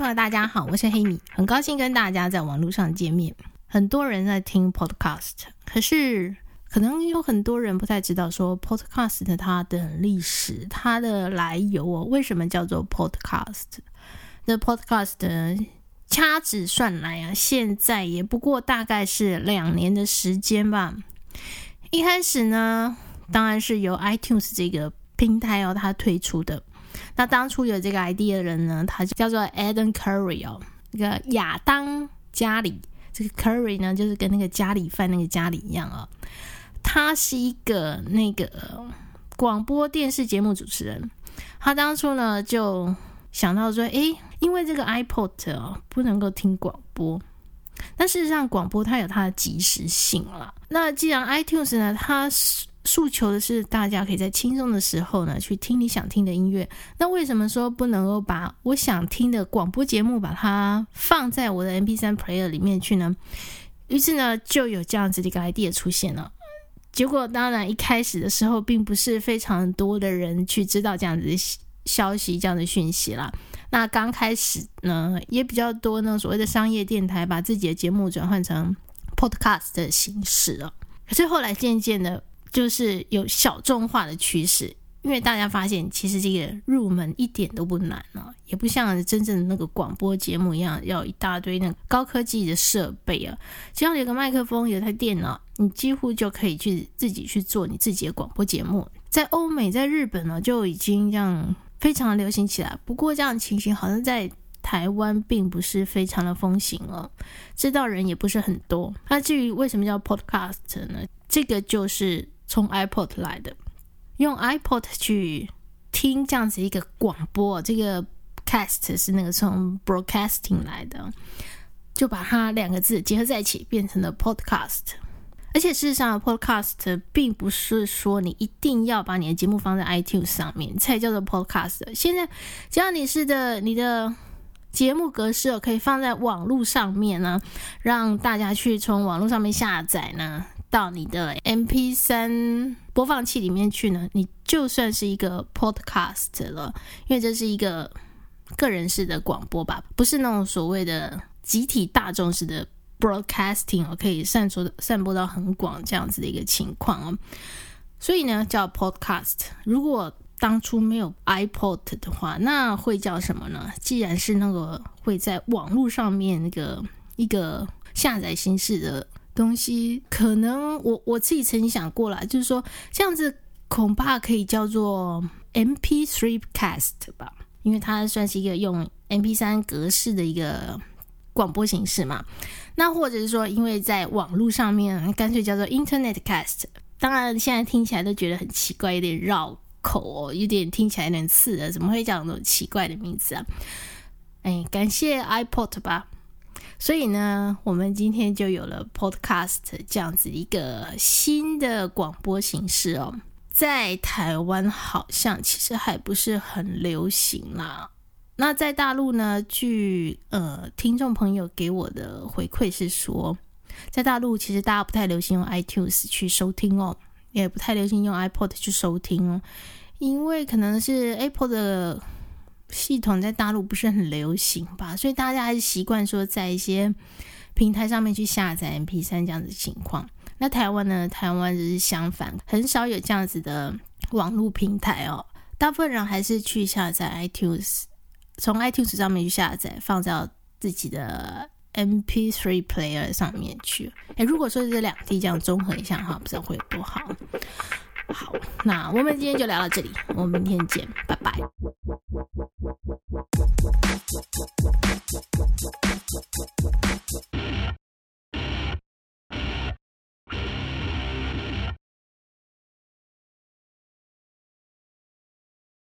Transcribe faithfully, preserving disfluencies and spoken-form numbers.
朋友大家好，我是黑米，很高兴跟大家在网络上见面。很多人在听 podcast， 可是可能有很多人不太知道说 podcast 它的历史，它的来由哦，为什么叫做 podcast？ 这 podcast 的掐指算来啊，现在也不过大概是两年的时间吧。一开始呢，当然是由 iTunes 这个平台哦，它推出的。那当初有这个 idea 的人呢，他叫做 Adam Curry 哦，那个亚当加里，这个 Curry 呢，就是跟那个加里饭那个加里一样哦。他是一个那个广播电视节目主持人，他当初呢就想到说，诶，因为这个 iPod 哦不能够听广播，但事实上广播它有它的即时性啦。那既然 iTunes 呢，它诉求的是大家可以在轻松的时候呢去听你想听的音乐，那为什么说不能够把我想听的广播节目把它放在我的 M P 三 player 里面去呢？于是呢就有这样子的一个 idea 出现了。结果当然一开始的时候并不是非常多的人去知道这样子的消息，这样的讯息啦。那刚开始呢也比较多呢所谓的商业电台把自己的节目转换成 podcast 的形式了。可是后来渐渐的就是有小众化的趋势，因为大家发现其实这个入门一点都不难啊，也不像真正的那个广播节目一样要一大堆那个高科技的设备啊，只要有个麦克风有台电脑，你几乎就可以去自己去做你自己的广播节目。在欧美在日本呢就已经这样非常流行起来，不过这样的情形好像在台湾并不是非常的风行了，知道人也不是很多。那至于为什么叫 podcast 呢，这个就是从 iPod 来的，用 iPod 去听这样子一个广播，这个 cast 是那个从 broadcasting 来的，就把它两个字结合在一起变成了 podcast。 而且事实上 podcast 并不是说你一定要把你的节目放在 iTunes 上面才叫做 podcast， 现在只要你是的你的节目格式可以放在网络上面呢，让大家去从网络上面下载呢到你的 M P 三 播放器里面去呢，你就算是一个 podcast 了，因为这是一个个人式的广播吧，不是那种所谓的集体大众式的 broadcasting 可以散播散播到很广这样子的一个情况哦。所以呢叫 podcast。 如果当初没有 iPod 的话，那会叫什么呢？既然是那个会在网络上面那个一个下载形式的东西，可能我我自己曾经想过啦，就是说这样子恐怕可以叫做 M P 三 cast 吧，因为它算是一个用 M P 三 格式的一个广播形式嘛。那或者是说因为在网络上面干脆叫做 Internet cast， 当然现在听起来都觉得很奇怪，有点绕口哦，有点听起来有点刺的，怎么会讲那种奇怪的名字啊？哎，感谢 iPod 吧。所以呢我们今天就有了 podcast 这样子一个新的广播形式哦。在台湾好像其实还不是很流行啦。那在大陆呢，据呃听众朋友给我的回馈是说，在大陆其实大家不太流行用 iTunes 去收听哦，也不太流行用 iPod 去收听哦，因为可能是 Apple 的系统在大陆不是很流行吧，所以大家还是习惯说在一些平台上面去下载 M P 三 这样子的情况。那台湾呢，台湾就是相反，很少有这样子的网络平台哦，大部分人还是去下载 iTunes， 从 iTunes 上面去下载放到自己的 M P 三 player 上面去。诶，如果说这两地这样综合一下的话，不知道会有多好。好，那我们今天就聊到这里，我们明天见，拜拜。